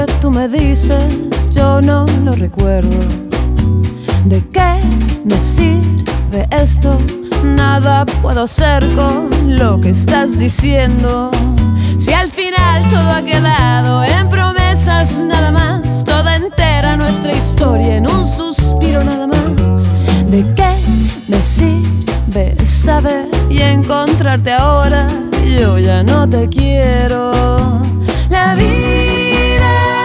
Tú me dices, yo no lo recuerdo. ¿De qué me sirve esto? Nada puedo hacer con lo que estás diciendo. Si al final todo ha quedado en promesas nada más, toda entera nuestra historia en un suspiro nada más. ¿De qué me sirve saber y encontrarte ahora? Yo ya no te quiero. La vida